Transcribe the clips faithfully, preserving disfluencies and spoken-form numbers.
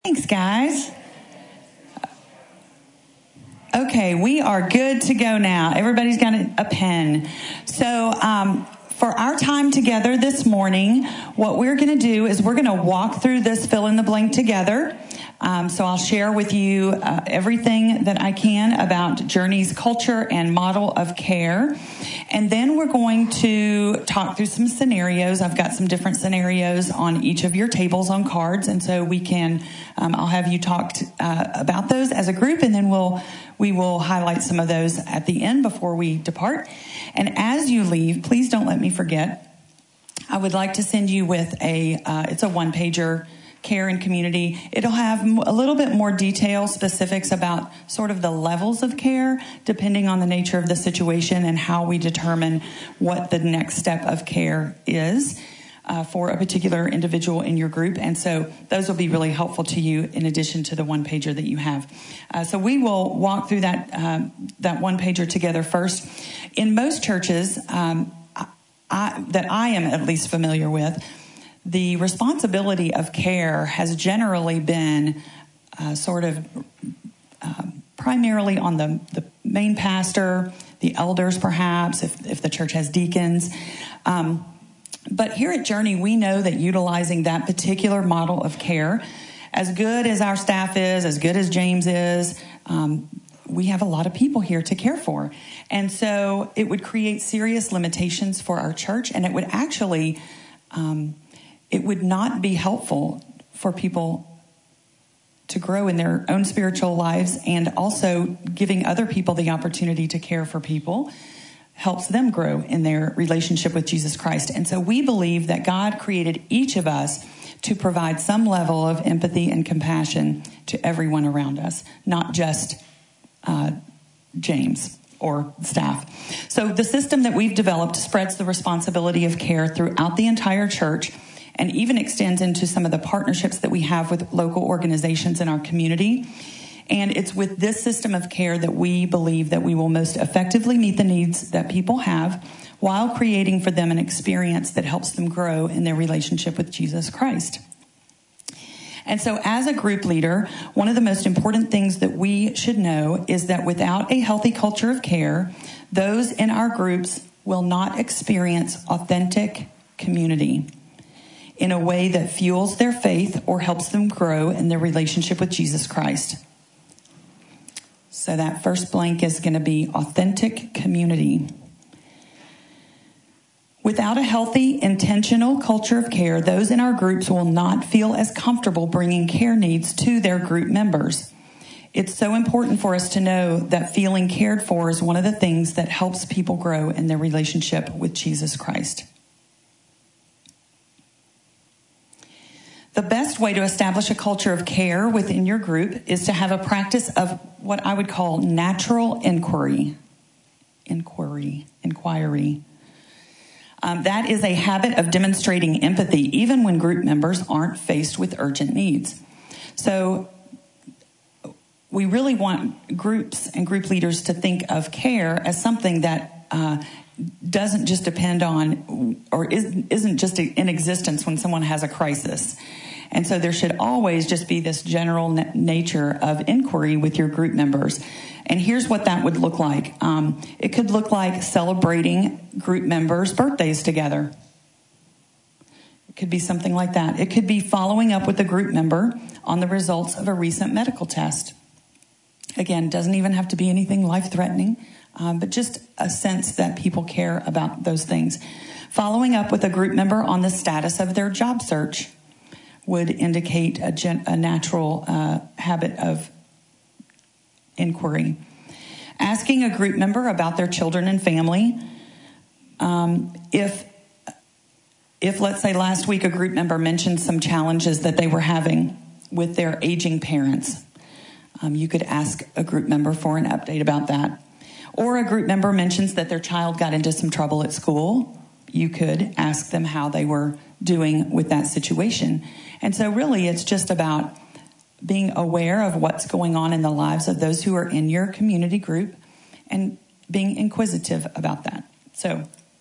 Thanks, guys. Okay, we are good to go now. Everybody's got a, a pen. So um, for our time together this morning, what we're going to do is we're going to walk through this fill in the blank together. Um, so I'll share with you uh, everything that I can about Journey's culture and model of care. And then we're going to talk through some scenarios. I've got some different scenarios on each of your tables on cards. And so we can, um, I'll have you talk uh, about those as a group, and then we'll, we will highlight some of those at the end before we depart. And as you leave, please don't let me forget, I would like to send you with a, uh, it's a one pager, Care and Community. It'll have a little bit more detail, specifics about sort of the levels of care, depending on the nature of the situation and how we determine what the next step of care is uh, for a particular individual in your group. And so those will be really helpful to you in addition to the one pager that you have. Uh, so we will walk through that, um, that one pager together first. In most churches um, I, that I am at least familiar with, the responsibility of care has generally been uh, sort of uh, primarily on the, the main pastor, the elders perhaps, if, if the church has deacons. Um, but here at Journey, we know that utilizing that particular model of care, as good as our staff is, as good as James is, um, we have a lot of people here to care for. And so it would create serious limitations for our church, and it would actually... Um, It would not be helpful for people to grow in their own spiritual lives, and also giving other people the opportunity to care for people helps them grow in their relationship with Jesus Christ. And so we believe that God created each of us to provide some level of empathy and compassion to everyone around us, not just uh, James or staff. So the system that we've developed spreads the responsibility of care throughout the entire church, and even extends into some of the partnerships that we have with local organizations in our community. And it's with this system of care that we believe that we will most effectively meet the needs that people have, while creating for them an experience that helps them grow in their relationship with Jesus Christ. And so as a group leader, one of the most important things that we should know is that without a healthy culture of care, those in our groups will not experience authentic community in a way that fuels their faith or helps them grow in their relationship with Jesus Christ. So that first blank is going to be authentic community. Without a healthy, intentional culture of care, those in our groups will not feel as comfortable bringing care needs to their group members. It's so important for us to know that feeling cared for is one of the things that helps people grow in their relationship with Jesus Christ. The best way to establish a culture of care within your group is to have a practice of what I would call natural inquiry. Inquiry. Inquiry. Um, that is a habit of demonstrating empathy, even when group members aren't faced with urgent needs. So we really want groups and group leaders to think of care as something that uh, doesn't just depend on, or isn't just in existence when someone has a crisis. And so there should always just be this general na- nature of inquiry with your group members. And here's what that would look like. Um, it could look like celebrating group members' birthdays together. It could be something like that. It could be following up with a group member on the results of a recent medical test. Again, doesn't even have to be anything life-threatening, um, but just a sense that people care about those things. Following up with a group member on the status of their job search would indicate a, gen- a natural uh, habit of inquiry. Asking a group member about their children and family. Um, if, if, let's say, last week a group member mentioned some challenges that they were having with their aging parents, um, you could ask a group member for an update about that. Or a group member mentions that their child got into some trouble at school. You could ask them how they were doing with that situation. And so really it's just about being aware of what's going on in the lives of those who are in your community group and being inquisitive about that. So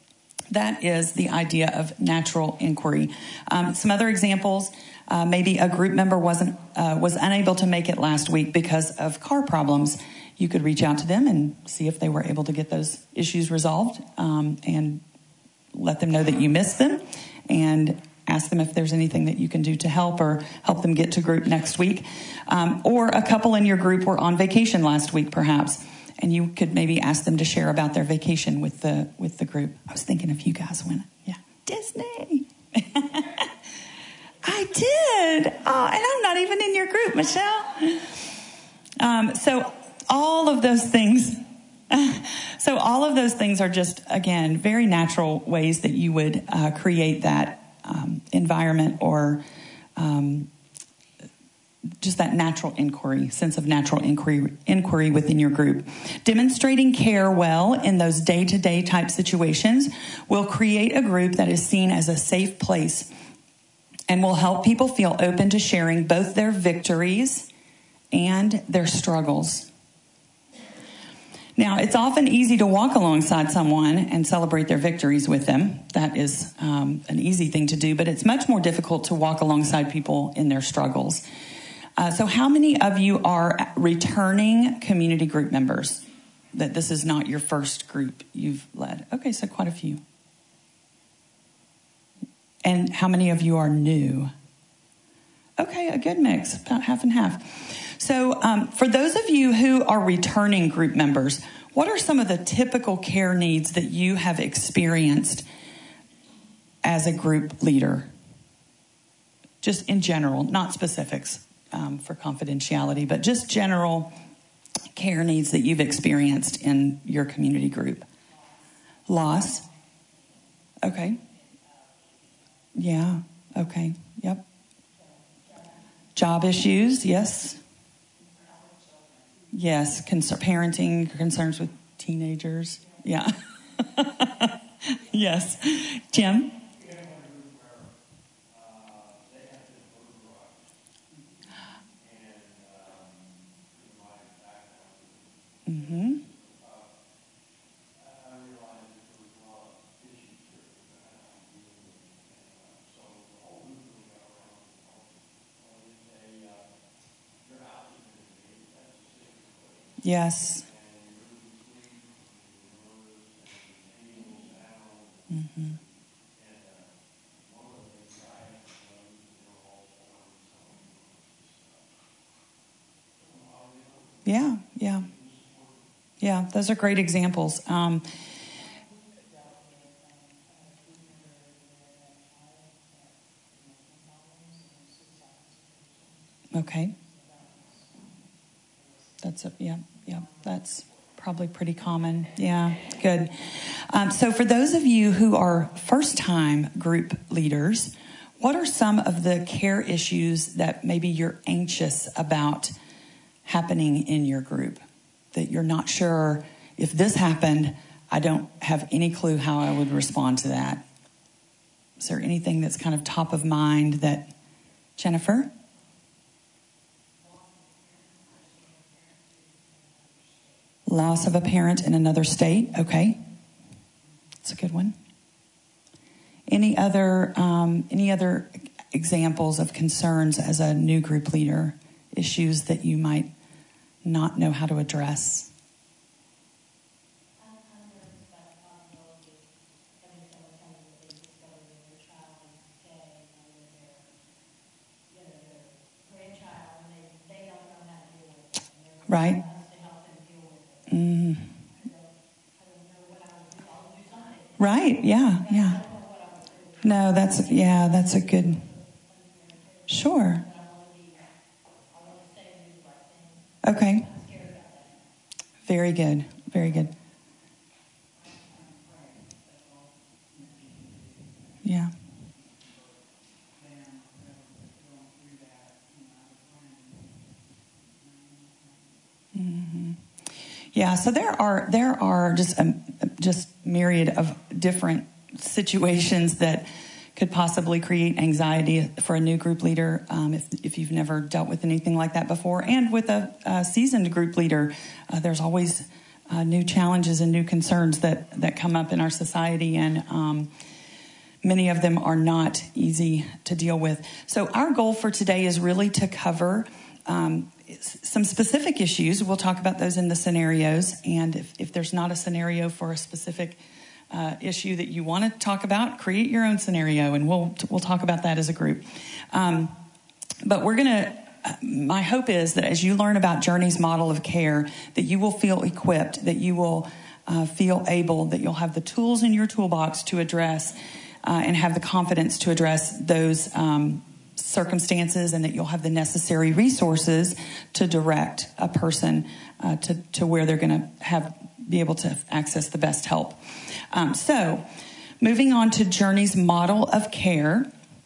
That is the idea of natural inquiry. Um, some other examples, uh, maybe a group member wasn't uh, was unable to make it last week because of car problems. You could reach out to them and see if they were able to get those issues resolved, um, and let them know that you missed them, and ask them if there's anything that you can do to help or help them get to group next week. Um, or a couple in your group were on vacation last week, perhaps, and you could maybe ask them to share about their vacation with the with the group. I was thinking if you guys went, yeah, Disney. I did. Oh, and I'm not even in your group, Michelle. Um, so all of those things, so all of those things are just, again, very natural ways that you would uh, create that um, environment or um, just that natural inquiry, sense of natural inquiry, inquiry within your group. Demonstrating care well in those day-to-day type situations will create a group that is seen as a safe place and will help people feel open to sharing both their victories and their struggles. Now, it's often easy to walk alongside someone and celebrate their victories with them. That is um, an easy thing to do, but it's much more difficult to walk alongside people in their struggles. Uh, so how many of you are returning community group members? That this is not your first group you've led? Okay, so quite a few. And how many of you are new? Okay, a good mix, about half and half. So um, for those of you who are returning group members, what are some of the typical care needs that you have experienced as a group leader? Just in general, not specifics um, for confidentiality, but just general care needs that you've experienced in your community group. Loss. Okay. Yeah. Okay. Yep. Job issues. Yes. Yes. Cons- parenting concerns with teenagers. Yeah. Yes. Jim? Mm-hmm. Yes. Mm-hmm. Yeah, yeah. Yeah, those are great examples. Um, okay. That's a, yeah, yeah, that's probably pretty common. Yeah, good. Um, so for those of you who are first-time group leaders, what are some of the care issues that maybe you're anxious about happening in your group? That you're not sure, if this happened, I don't have any clue how I would respond to that. Is there anything that's kind of top of mind that, Jennifer? Loss of a parent in another state. Okay. That's a good one. Any other um, any other examples of concerns as a new group leader? Issues that you might not know how to address? Right. Mm. Right. Yeah. Yeah. No, that's, yeah, that's a good, sure. Okay. Very good. Very good. Yeah. Mm-hmm. Yeah, so there are there are just a just myriad of different situations that could possibly create anxiety for a new group leader um, if if you've never dealt with anything like that before. And with a, a seasoned group leader, uh, there's always uh, new challenges and new concerns that, that come up in our society, and um, many of them are not easy to deal with. So our goal for today is really to cover um, some specific issues. We'll talk about those in the scenarios, and if, if there's not a scenario for a specific uh, issue that you want to talk about, create your own scenario, and we'll we'll talk about that as a group. Um, but we're going to, my hope is that as you learn about Journey's model of care, that you will feel equipped, that you will uh, feel able, that you'll have the tools in your toolbox to address Uh, and have the confidence to address those um, circumstances, and that you'll have the necessary resources to direct a person uh, to, to where they're going to have be able to access the best help. Um, so, moving on to Journey's model of care.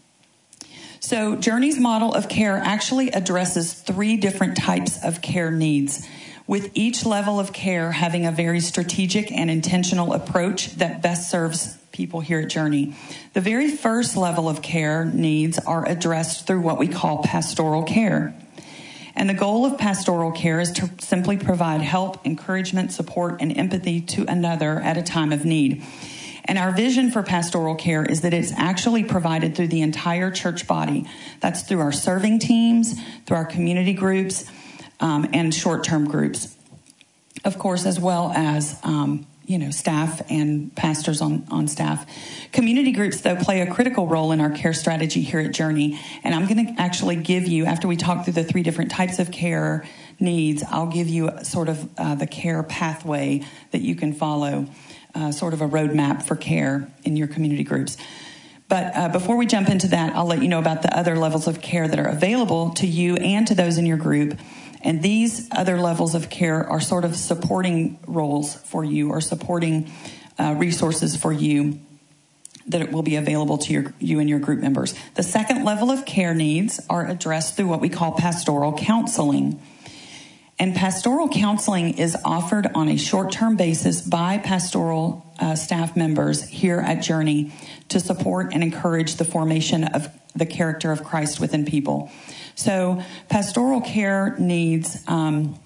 So, Journey's model of care actually addresses three different types of care needs, with each level of care having a very strategic and intentional approach that best serves people here at Journey. The very first level of care needs are addressed through what we call pastoral care. And the goal of pastoral care is to simply provide help, encouragement, support, and empathy to another at a time of need. And our vision for pastoral care is that it's actually provided through the entire church body. That's through our serving teams, through our community groups, um, and short-term groups. Of course, as well as um, you know, staff and pastors on, on staff. Community groups, though, play a critical role in our care strategy here at Journey. And I'm going to actually give you, after we talk through the three different types of care needs, I'll give you sort of uh, the care pathway that you can follow, uh, sort of a roadmap for care in your community groups. But uh, before we jump into that, I'll let you know about the other levels of care that are available to you and to those in your group. And these other levels of care are sort of supporting roles for you, or supporting uh, resources for you that will be available to your, you and your group members. The second level of care needs are addressed through what we call pastoral counseling. And pastoral counseling is offered on a short-term basis by pastoral uh, staff members here at Journey to support and encourage the formation of the character of Christ within people. So pastoral care needs um,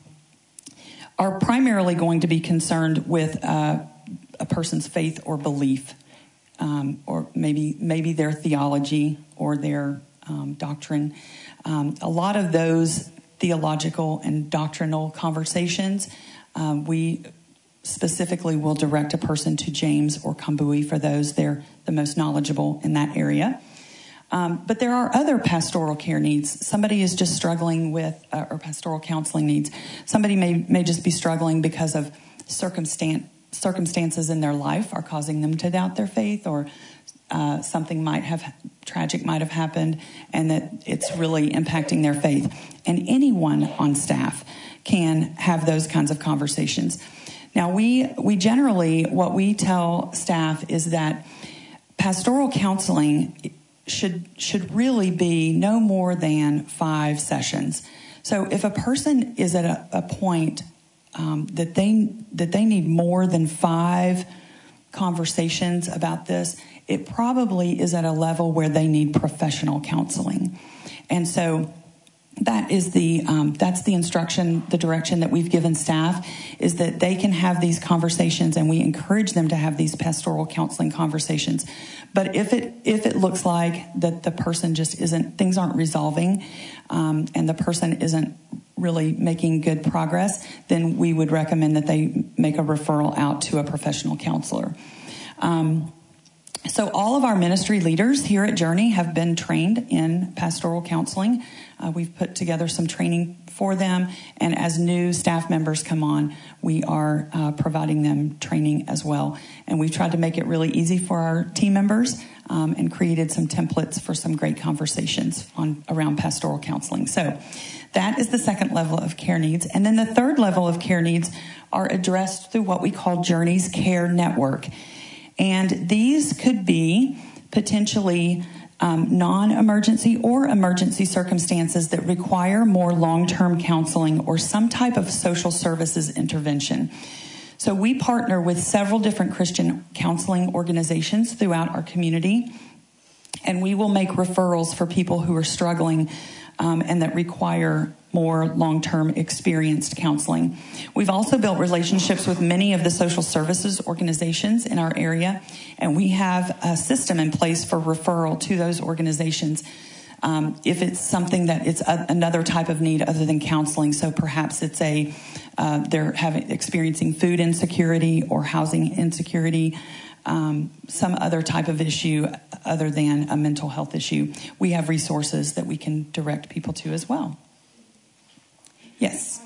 are primarily going to be concerned with uh, a person's faith or belief, um, or maybe maybe their theology or their um, doctrine. Um, a lot of those theological and doctrinal conversations, um, we specifically will direct a person to James or Kambui for those. They're the most knowledgeable in that area. Um, but there are other pastoral care needs. Somebody is just struggling with, uh, or pastoral counseling needs. Somebody may, may just be struggling because of circumstan- circumstances in their life are causing them to doubt their faith, or uh, something might have, tragic might have happened, and that it's really impacting their faith. And anyone on staff can have those kinds of conversations. Now, we, we generally, what we tell staff is that pastoral counseling should should really be no more than five sessions. So if a person is at a, a point um, that they that they need more than five conversations about this, it probably is at a level where they need professional counseling. And so that is the um, that's the instruction, the direction that we've given staff, is that they can have these conversations, and we encourage them to have these pastoral counseling conversations. But if it if it looks like that the person just isn't, things aren't resolving, um, and the person isn't really making good progress, then we would recommend that they make a referral out to a professional counselor. Um, So all of our ministry leaders here at Journey have been trained in pastoral counseling. Uh, we've put together some training for them, and as new staff members come on, we are uh, providing them training as well. And we've tried to make it really easy for our team members, um, and created some templates for some great conversations on around pastoral counseling. So that is the second level of care needs. And then the third level of care needs are addressed through what we call Journey's Care Network. And these could be potentially um, non-emergency or emergency circumstances that require more long-term counseling or some type of social services intervention. So we partner with several different Christian counseling organizations throughout our community, and we will make referrals for people who are struggling um, and that require more long-term experienced counseling. We've also built relationships with many of the social services organizations in our area, and we have a system in place for referral to those organizations um, if it's something that it's a, another type of need other than counseling. So perhaps it's a uh, they're having experiencing food insecurity or housing insecurity, um, some other type of issue other than a mental health issue. We have resources that we can direct people to as well. Yes.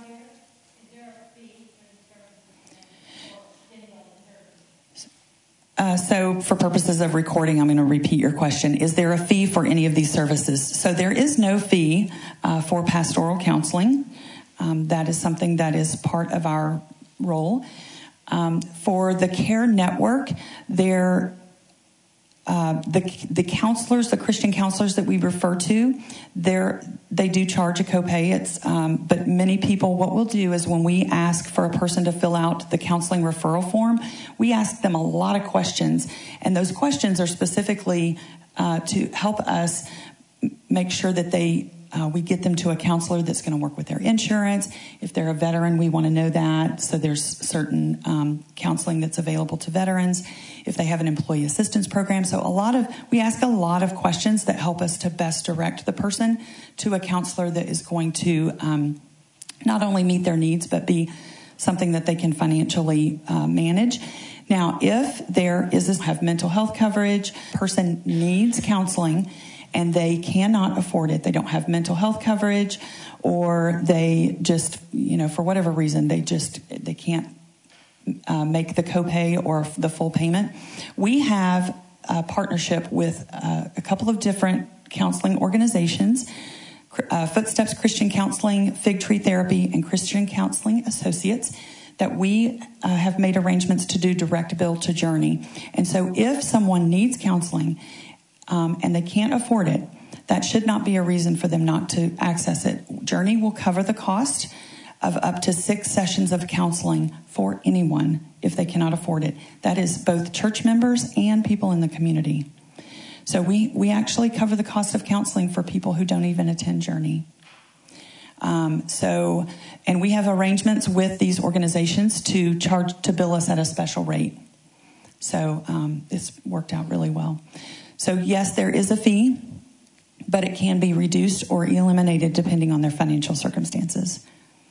Uh, so for purposes of recording, I'm going to repeat your question. Is there a fee for any of these services? So there is no fee uh, for pastoral counseling. Um, that is something that is part of our role. Um, for the Care Network, there Uh, the the counselors, the Christian counselors that we refer to, they they do charge a copay. It's um, but many people, what we'll do is when we ask for a person to fill out the counseling referral form, we ask them a lot of questions, and those questions are specifically uh, to help us make sure that they uh, we get them to a counselor that's going to work with their insurance. If they're a veteran, we want to know that. So there's certain um, counseling that's available to veterans. If they have an employee assistance program. So a lot of, we ask a lot of questions that help us to best direct the person to a counselor that is going to um, not only meet their needs, but be something that they can financially uh, manage. Now, if there is this, have mental health coverage, person needs counseling and they cannot afford it, they don't have mental health coverage, or they just, you know, for whatever reason, they just, they can't Uh, make the copay or the full payment. We have a partnership with uh, a couple of different counseling organizations, uh, Footsteps Christian Counseling, Fig Tree Therapy, and Christian Counseling Associates, that we uh, have made arrangements to do direct bill to Journey. And so if someone needs counseling um, and they can't afford it, that should not be a reason for them not to access it. Journey will cover the cost of up to six sessions of counseling for anyone if they cannot afford it. That is both church members and people in the community. So we, we actually cover the cost of counseling for people who don't even attend Journey. Um, so, and we have arrangements with these organizations to charge, to bill us at a special rate. So um, it's worked out really well. So yes, there is a fee, but it can be reduced or eliminated depending on their financial circumstances.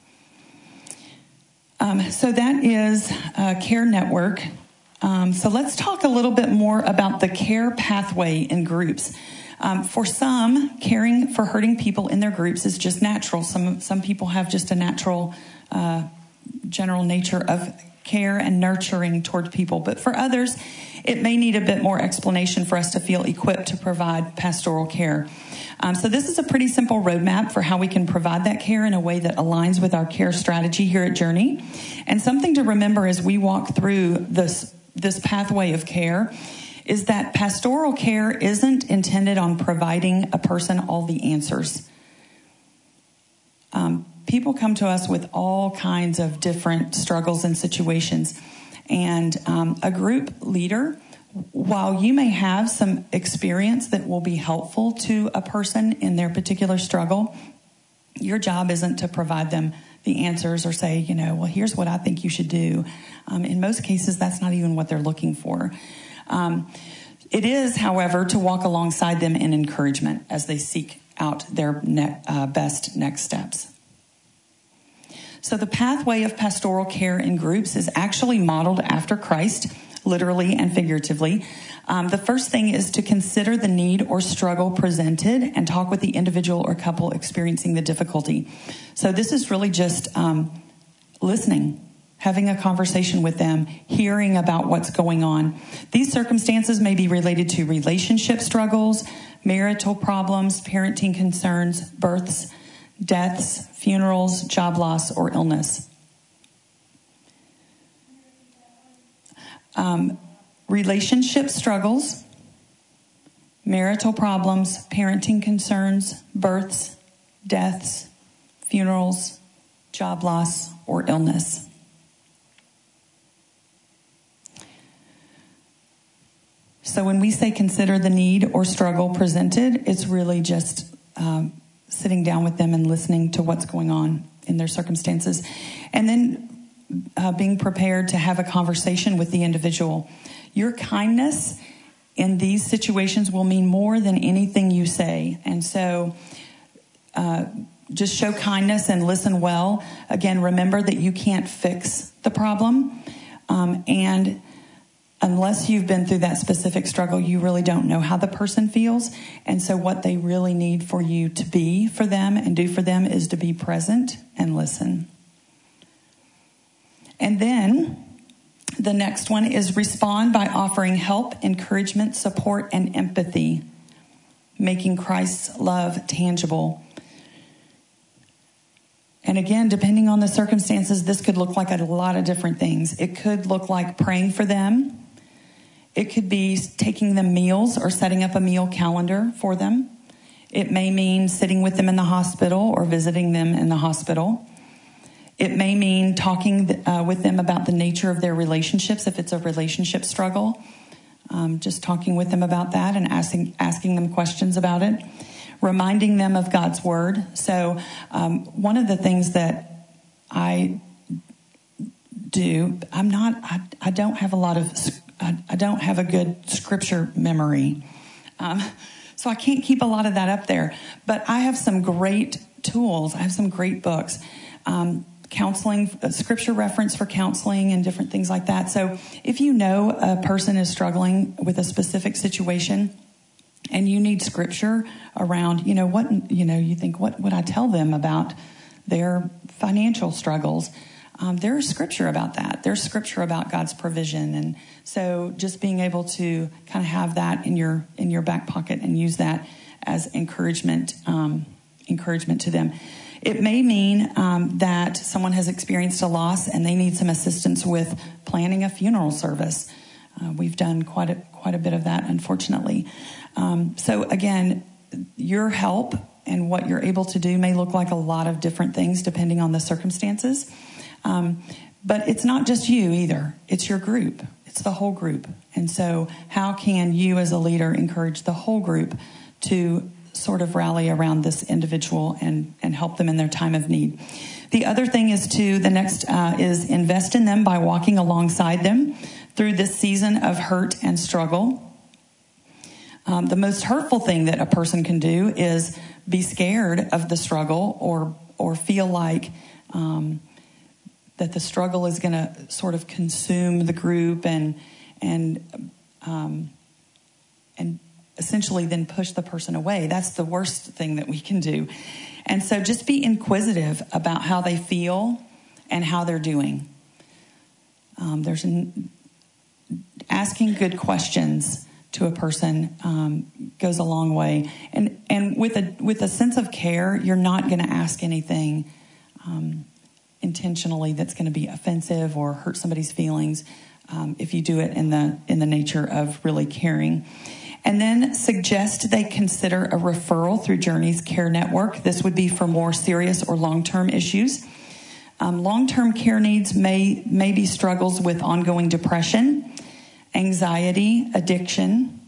Um, so that is uh, Care Network. Um, so let's talk a little bit more about the care pathway in groups. Um, for some, caring for hurting people in their groups is just natural. Some some people have just a natural, uh, general nature of care and nurturing toward people. But for others, it may need a bit more explanation for us to feel equipped to provide pastoral care. Um, so this is a pretty simple roadmap for how we can provide that care in a way that aligns with our care strategy here at Journey. And something to remember as we walk through this, this pathway of care is that pastoral care isn't intended on providing a person all the answers. Um, people come to us with all kinds of different struggles and situations. And um, a group leader, while you may have some experience that will be helpful to a person in their particular struggle, your job isn't to provide them the answers or say, you know, well, here's what I think you should do. Um, in most cases, that's not even what they're looking for. Um, it is, however, to walk alongside them in encouragement as they seek out their ne- uh, best next steps. So the pathway of pastoral care in groups is actually modeled after Christ, literally and figuratively. Um, the first thing is to consider the need or struggle presented and talk with the individual or couple experiencing the difficulty. So this is really just um, listening, having a conversation with them, hearing about what's going on. These circumstances may be related to relationship struggles, marital problems, parenting concerns, births, deaths, funerals, job loss, or illness. Um, relationship struggles, marital problems, parenting concerns, births, deaths, funerals, job loss, or illness. So when we say consider the need or struggle presented, it's really just um, sitting down with them and listening to what's going on in their circumstances. And then uh, being prepared to have a conversation with the individual. Your kindness in these situations will mean more than anything you say. And so uh, just show kindness and listen well. Again, remember that you can't fix the problem. Um, and unless you've been through that specific struggle, you really don't know how the person feels. And so what they really need for you to be for them and do for them is to be present and listen. And then the next one is respond by offering help, encouragement, support, and empathy, making Christ's love tangible. And again, depending on the circumstances, this could look like a lot of different things. It could look like praying for them. It could be taking them meals or setting up a meal calendar for them. It may mean sitting with them in the hospital or visiting them in the hospital. It may mean talking uh, with them about the nature of their relationships, if it's a relationship struggle. Um, just talking with them about that and asking asking them questions about it. Reminding them of God's word. So um, one of the things that I do, I'm not, I, I don't have a lot of, I, I don't have a good scripture memory. Um, so I can't keep a lot of that up there. But I have some great tools. I have some great books. Um, counseling, scripture reference for counseling and different things like that. So if you know a person is struggling with a specific situation and you need scripture around, you know, what, you know, you think, what would I tell them about their financial struggles? Um, there's scripture about that. There's scripture about God's provision. And so just being able to kind of have that in your, in your back pocket and use that as encouragement, um, encouragement to them. It may mean um, that someone has experienced a loss and they need some assistance with planning a funeral service. Uh, we've done quite a, quite a bit of that, unfortunately. Um, so again, your help and what you're able to do may look like a lot of different things depending on the circumstances. Um, but it's not just you either. It's your group. It's the whole group. And so how can you as a leader encourage the whole group to sort of rally around this individual and, and help them in their time of need? The other thing is to, the next uh, is invest in them by walking alongside them through this season of hurt and struggle. Um, the most hurtful thing that a person can do is be scared of the struggle or or feel like um, that the struggle is going to sort of consume the group and and um, and essentially then push the person away. That's the worst thing that we can do. And so just be inquisitive about how they feel and how they're doing. Um, there's an, asking good questions to a person um, goes a long way. And and with a with a sense of care, you're not going to ask anything um, intentionally that's going to be offensive or hurt somebody's feelings um, if you do it in the in the nature of really caring. And then suggest they consider a referral through Journey's Care Network. This would be for more serious or long-term issues. Um, long-term care needs may, may be struggles with ongoing depression, anxiety, addiction,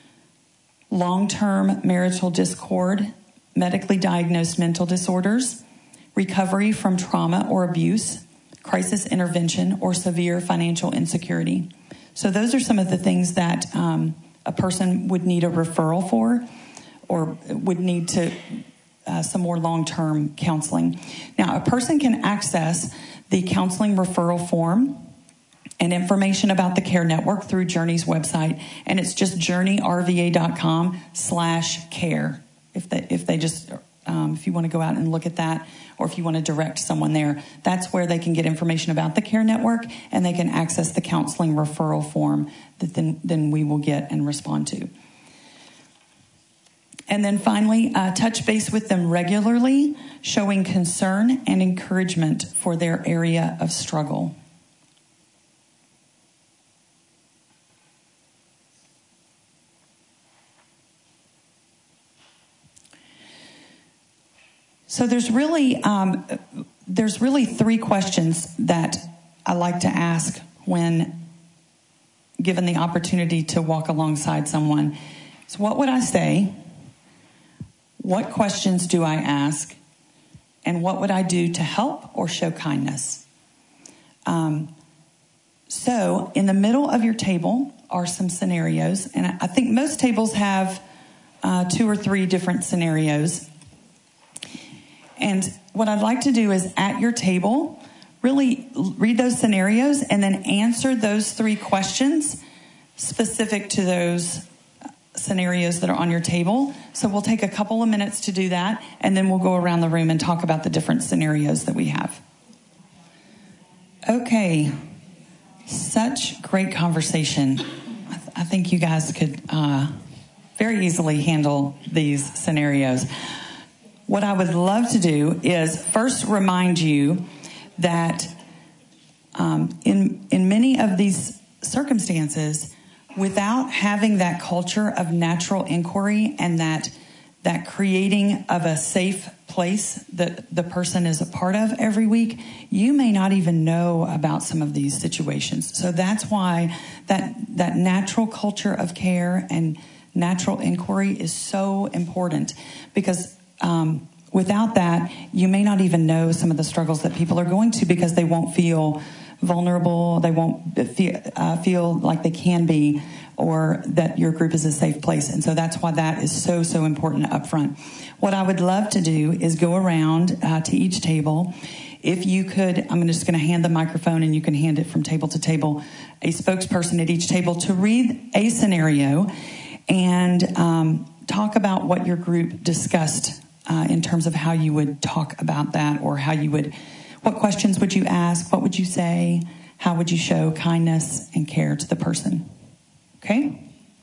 long-term marital discord, medically diagnosed mental disorders, recovery from trauma or abuse, crisis intervention, or severe financial insecurity. So those are some of the things that um, a person would need a referral for or would need to uh, some more long-term counseling. Now, a person can access the counseling referral form and information about the Care Network through Journey's website, and it's just journeyrva.com slash care. If they if they just um, if you want to go out and look at that, or if you want to direct someone there, that's where they can get information about the Care Network, and they can access the counseling referral form that then then we will get and respond to. And then finally, uh, touch base with them regularly, showing concern and encouragement for their area of struggle. So there's really um, there's really three questions that I like to ask when given the opportunity to walk alongside someone. So what would I say? What questions do I ask? And what would I do to help or show kindness? Um, so in the middle of your table are some scenarios. And I think most tables have uh, two or three different scenarios. And what I'd like to do is at your table, really read those scenarios and then answer those three questions specific to those scenarios that are on your table. So we'll take a couple of minutes to do that, and then we'll go around the room and talk about the different scenarios that we have. Okay. Such great conversation. I, th- I think you guys could uh, very easily handle these scenarios. What I would love to do is first remind you that um, in in many of these circumstances, without having that culture of natural inquiry and that that creating of a safe place that the person is a part of every week, you may not even know about some of these situations. So that's why that that natural culture of care and natural inquiry is so important, because um, without that, you may not even know some of the struggles that people are going to, because they won't feel vulnerable, they won't feel, uh, feel like they can be, or that your group is a safe place. And so that's why that is so, so important up front. What I would love to do is go around uh, to each table. If you could, I'm just going to hand the microphone, and you can hand it from table to table, a spokesperson at each table to read a scenario and um, talk about what your group discussed uh, in terms of how you would talk about that, or how you would, what questions would you ask? What would you say? How would you show kindness and care to the person? Okay?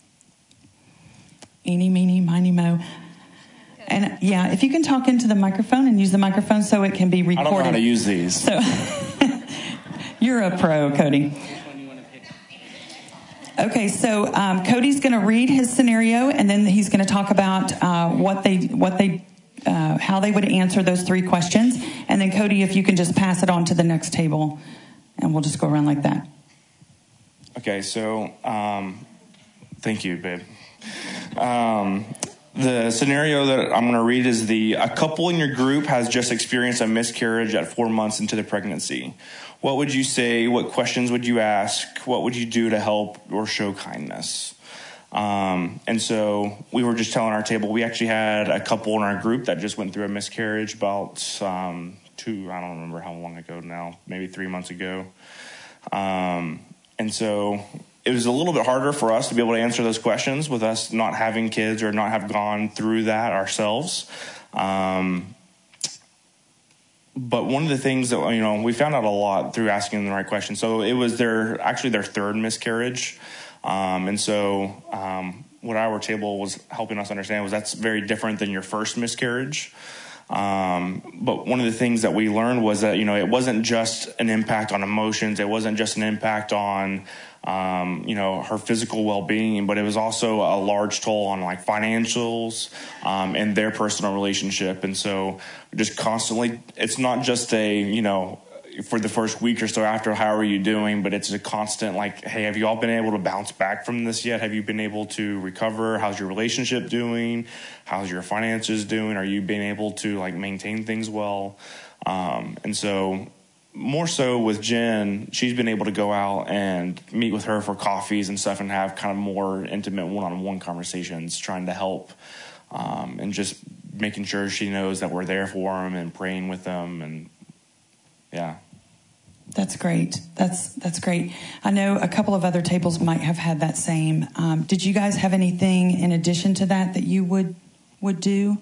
Eeny, meeny, miny, mo. And yeah, if you can talk into the microphone and use the microphone so it can be recorded. I don't know how to use these. So you're a pro, Cody. Okay, so um, Cody's going to read his scenario, and then he's going to talk about uh, what they, what they, uh, how they would answer those three questions. And then Cody, if you can just pass it on to the next table, and we'll just go around like that. Okay, so um, thank you, babe. Um, the scenario that I'm going to read is the a couple in your group has just experienced a miscarriage at four months into the pregnancy. What would you say? What questions would you ask? What would you do to help or show kindness? Um, and so we were just telling our table, we actually had a couple in our group that just went through a miscarriage about um, two, I don't remember how long ago now, maybe three months ago. Um, and so it was a little bit harder for us to be able to answer those questions with us not having kids or not have gone through that ourselves. Um, but one of the things that, you know, we found out a lot through asking the right questions. So it was their, actually their third miscarriage. Um, and so um, what our table was helping us understand was that's very different than your first miscarriage. Um, but one of the things that we learned was that, you know, it wasn't just an impact on emotions. It wasn't just an impact on, um, you know, her physical well-being, but it was also a large toll on like financials, um, and their personal relationship. And so just constantly, it's not just a, you know, for the first week or so after, how are you doing? But it's a constant like, hey, have you all been able to bounce back from this yet? Have you been able to recover? How's your relationship doing? How's your finances doing? Are you being able to like maintain things well? Um, and so more so with Jen, she's been able to go out and meet with her for coffees and stuff and have kind of more intimate one-on-one conversations, trying to help, um, and just making sure she knows that we're there for them and praying with them. And yeah. That's great. That's that's great. I know a couple of other tables might have had that same. Um, did you guys have anything in addition to that that you would would do?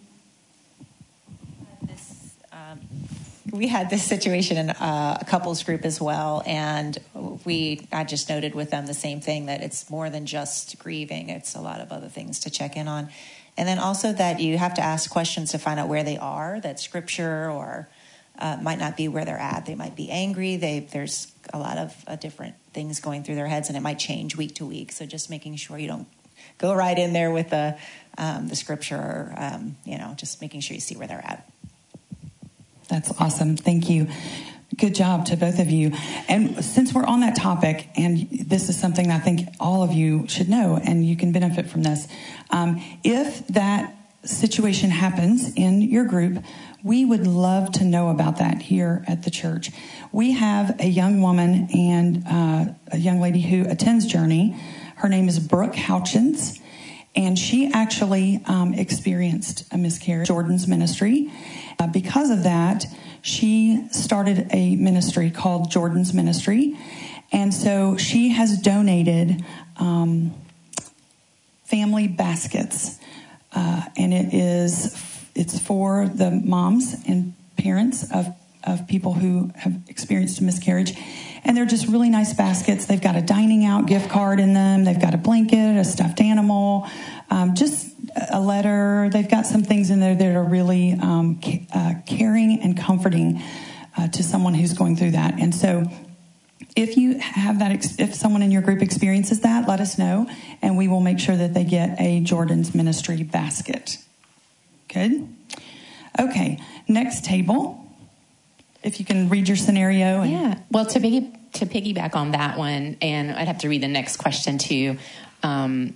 This, um, we had this situation in uh, a couples group as well, and we I just noted with them the same thing, that it's more than just grieving. It's a lot of other things to check in on. And then also that you have to ask questions to find out where they are, that scripture or Uh, might not be where they're at. They might be angry. They, there's a lot of uh, different things going through their heads, and it might change week to week. So just making sure you don't go right in there with the um, the scripture, or, um, you know, just making sure you see where they're at. That's awesome. Thank you. Good job to both of you. And since we're on that topic, and this is something I think all of you should know, and you can benefit from this, um, if that situation happens in your group, we would love to know about that here at the church. We have a young woman and uh, a young lady who attends Journey. Her name is Brooke Houchins, and she actually um, experienced a miscarriage. Jordan's ministry. Uh, because of that, she started a ministry called Jordan's Ministry, and so she has donated um, family baskets, uh, and it is it's for the moms and parents of of people who have experienced a miscarriage. And they're just really nice baskets. They've got a dining out gift card in them. They've got a blanket, a stuffed animal, um, just a letter. They've got some things in there that are really um, ca- uh, caring and comforting uh, to someone who's going through that. And so if you have that, ex- if someone in your group experiences that, let us know, and we will make sure that they get a Jordan's Ministry basket. Good? Okay, next table. If you can read your scenario. And yeah. Well, to piggy, to piggyback on that one, and I'd have to read the next question too. Um,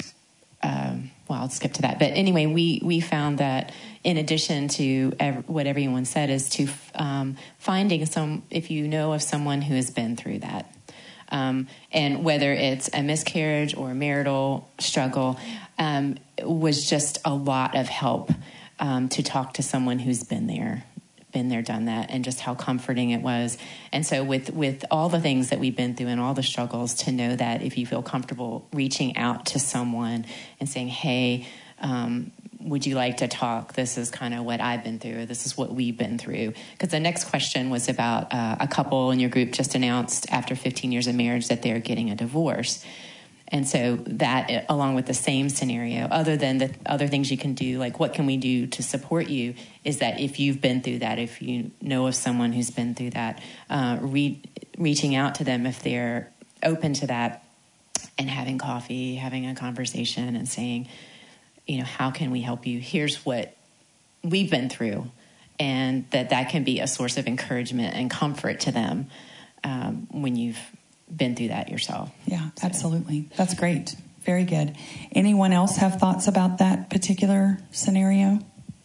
um, well, I'll skip to that. But anyway, we, we found that in addition to ev- what everyone said is to um, finding some, if you know of someone who has been through that, um, and whether it's a miscarriage or a marital struggle, um, was just a lot of help um, to talk to someone who's been there. been there, done that, and just how comforting it was. And so with, with all the things that we've been through and all the struggles, to know that if you feel comfortable reaching out to someone and saying, hey, um, would you like to talk? This is kind of what I've been through. Or this is what we've been through. Because the next question was about uh, a couple in your group just announced after fifteen years of marriage that they're getting a divorce. And so that, along with the same scenario, other than the other things you can do, like what can we do to support you, is that if you've been through that, if you know of someone who's been through that, uh, re- reaching out to them if they're open to that, and having coffee, having a conversation and saying, you know, how can we help you? Here's what we've been through, and that that can be a source of encouragement and comfort to them um, when you've been through that yourself. Yeah, so. Absolutely. That's great. Very good. Anyone else have thoughts about that particular scenario?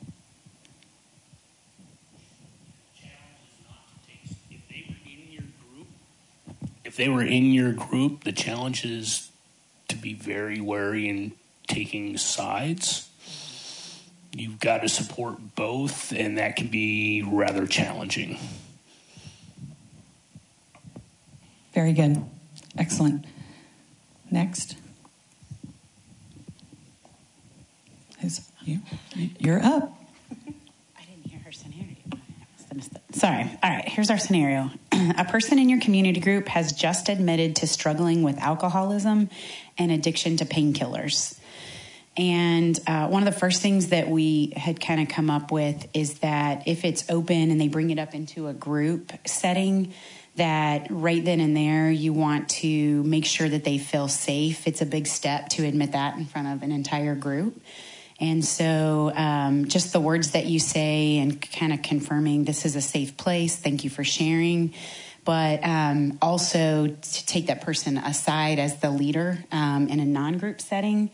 If they were in your group, if they were in your group, the challenge is to be very wary in taking sides. You've got to support both, and that can be rather challenging. Very good. Excellent. Next. Is you, you're up. I didn't hear her scenario. Sorry. All right, here's our scenario. A person in your community group has just admitted to struggling with alcoholism and addiction to painkillers. And uh, one of the first things that we had kind of come up with is that if it's open and they bring it up into a group setting, that right then and there you want to make sure that they feel safe. It's a big step to admit that in front of an entire group. And so um, just the words that you say and kind of confirming this is a safe place, thank you for sharing. But um, also to take that person aside as the leader um, in a non-group setting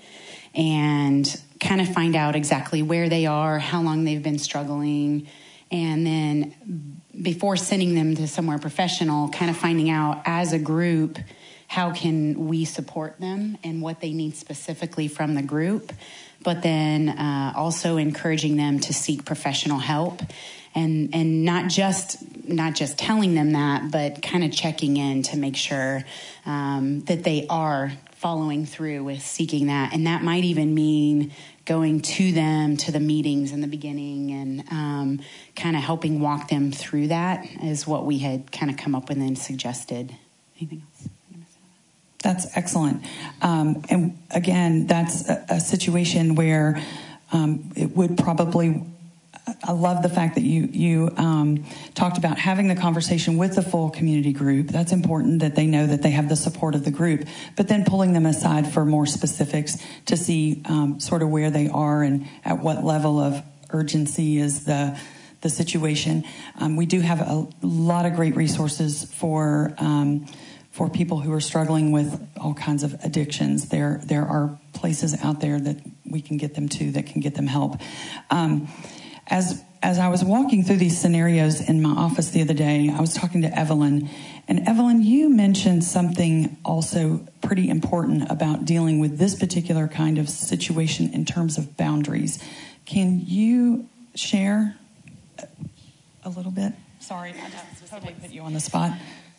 and kind of find out exactly where they are, how long they've been struggling, and then before sending them to somewhere professional, kind of finding out as a group, how can we support them and what they need specifically from the group, but then uh, also encouraging them to seek professional help, and and not just not just telling them that, but kind of checking in to make sure um, that they are following through with seeking that. And that might even mean going to them to the meetings in the beginning and um, kind of helping walk them through that is what we had kind of come up with and suggested. Anything else? That's excellent. Um, and again, that's a, a situation where um, it would probably, I love the fact that you, you um, talked about having the conversation with the full community group. That's important that they know that they have the support of the group, but then pulling them aside for more specifics to see um, sort of where they are and at what level of urgency is the the situation. Um, we do have a lot of great resources for um, for people who are struggling with all kinds of addictions. There there are places out there that we can get them to that can get them help. Um, as as I was walking through these scenarios in my office the other day, I was talking to Evelyn, and Evelyn, you mentioned something also pretty important about dealing with this particular kind of situation in terms of boundaries. Can you share a little bit? Sorry, I totally put you on the spot.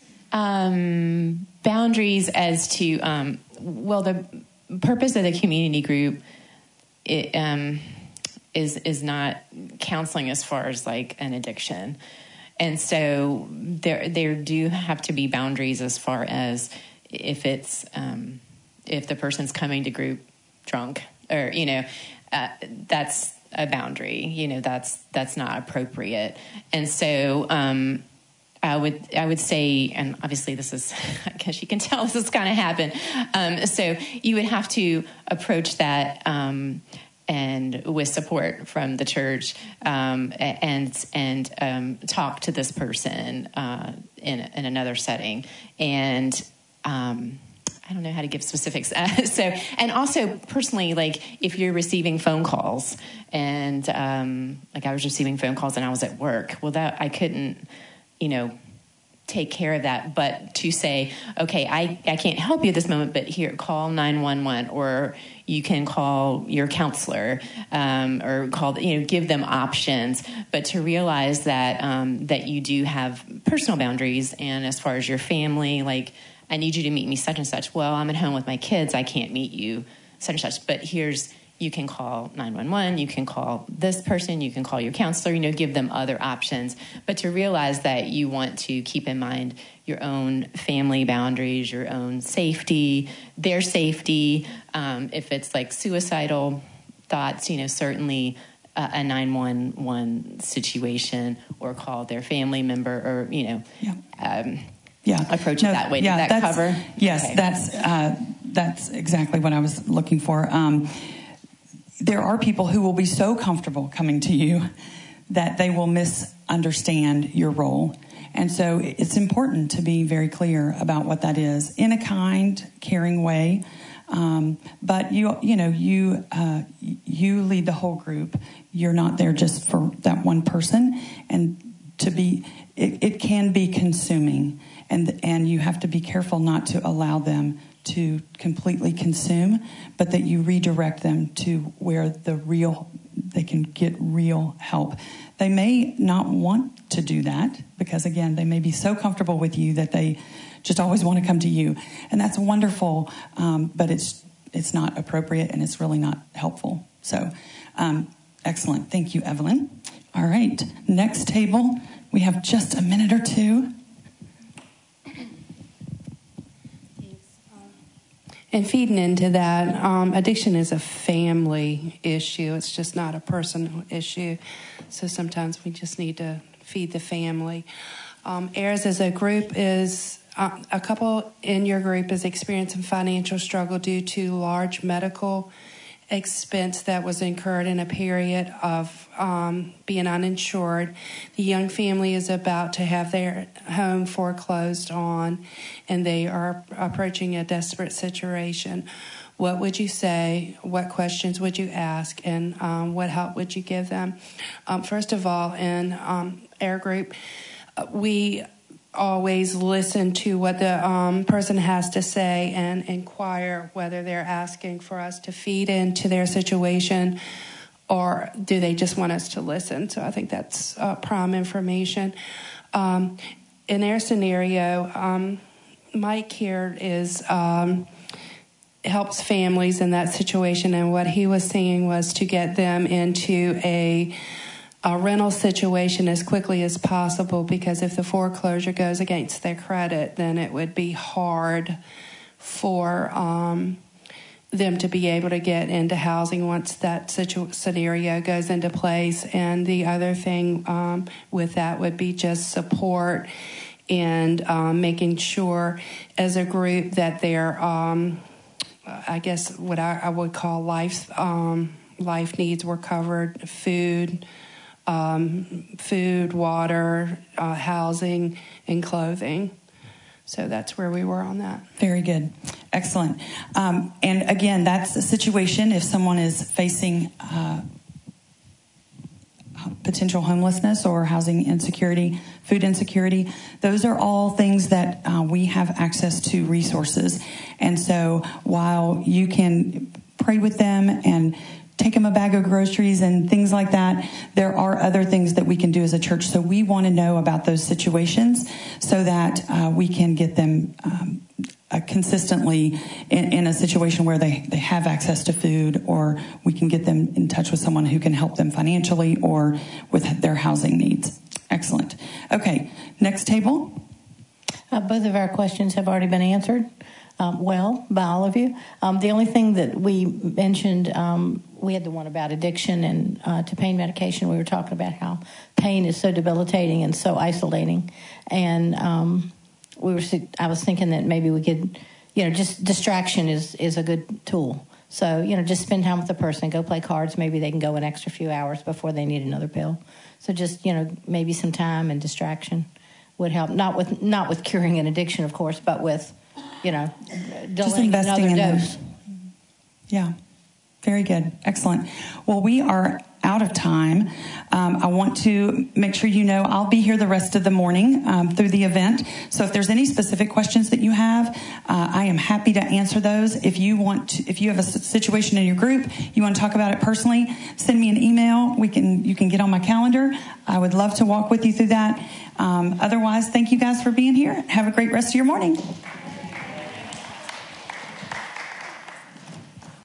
Um, boundaries as to, um, well, the purpose of the community group it, um, is is not counseling as far as like an addiction. And so there there do have to be boundaries as far as if it's um, if the person's coming to group drunk or, you know, uh, that's a boundary, you know, that's that's not appropriate. And so um, I would I would say, and obviously this is, I guess you can tell this is going to happen. Um, so you would have to approach that um, and with support from the church um, and and um, talk to this person uh, in in another setting. And um, I don't know how to give specifics. Uh, so, and also personally, like if you're receiving phone calls and um, like I was receiving phone calls and I was at work, well, that I couldn't, you know, take care of that. But to say, okay, I, I can't help you at this moment, but here, call nine one one, or you can call your counselor, um, or call, you know, give them options. But to realize that um, that you do have personal boundaries, and as far as your family, like, I need you to meet me such and such. Well, I'm at home with my kids. I can't meet you such and such. But here's, you can call nine one one. You can call this person. You can call your counselor, you know, give them other options. But to realize that you want to keep in mind your own family boundaries, your own safety, their safety. Um, if it's like suicidal thoughts, you know, certainly a, a nine one one situation, or call their family member, or, you know, yeah. Um, Yeah, approach no, it that way. Yeah, Did that cover? Yes, okay. that's uh, that's exactly what I was looking for. Um, there are people who will be so comfortable coming to you that they will misunderstand your role, and so it's important to be very clear about what that is in a kind, caring way. Um, but you, you know, you uh, you lead the whole group. You're not there just for that one person, and to be, it, it can be consuming. And and you have to be careful not to allow them to completely consume, but that you redirect them to where the real, they can get real help. They may not want to do that because, again, they may be so comfortable with you that they just always want to come to you. And that's wonderful, um, but it's it's not appropriate and it's really not helpful. So, um, excellent. Thank you, Evelyn. All right, next table. We have just a minute or two. And feeding into that, um, addiction is a family issue. It's just not a personal issue. So sometimes we just need to feed the family. Um, A I R S as a group is, uh, a couple in your group is experiencing financial struggle due to large medical expense that was incurred in a period of um, being uninsured. The young family is about to have their home foreclosed on, and they are approaching a desperate situation. What would you say? What questions would you ask? And um, what help would you give them? Um, first of all, in um, our group, we always listen to what the um, person has to say and inquire whether they're asking for us to feed into their situation or do they just want us to listen. So I think that's uh, prime information. Um, in their scenario, um, Mike here is um, helps families in that situation, and what he was saying was to get them into a a rental situation as quickly as possible, because if the foreclosure goes against their credit, then it would be hard for um, them to be able to get into housing once that situ- scenario goes into place. And the other thing um, with that would be just support and um, making sure as a group that they're, um, I guess what I, I would call life, um, life needs were covered, food, Um, food, water, uh, housing, and clothing. So that's where we were on that. Very good. Excellent. Um, and again, that's the situation if someone is facing uh, potential homelessness or housing insecurity, food insecurity. Those are all things that uh, we have access to resources. And so while you can pray with them and take them a bag of groceries and things like that, there are other things that we can do as a church. So we want to know about those situations so that uh, we can get them um, uh, consistently in, in a situation where they, they have access to food, or we can get them in touch with someone who can help them financially or with their housing needs. Excellent. Okay, next table. Uh, both of our questions have already been answered um, well by all of you. Um, the only thing that we mentioned, um, we had the one about addiction and uh, to pain medication. We were talking about how pain is so debilitating and so isolating. And um, we were. I was thinking that maybe we could, you know, just distraction is, is a good tool. So, you know, just spend time with the person, go play cards. Maybe they can go an extra few hours before they need another pill. So just, you know, maybe some time and distraction would help. Not with not with curing an addiction, of course, but with, you know, just delaying investing another in dose. them. Yeah, very good. Excellent. Well, we are out of time. Um, I want to make sure you know I'll be here the rest of the morning um, through the event. So if there's any specific questions that you have, uh, I am happy to answer those. If you want to, if you have a situation in your group, you want to talk about it personally, send me an email. We can, you can get on my calendar. I would love to walk with you through that. Um, otherwise, thank you guys for being here. Have a great rest of your morning.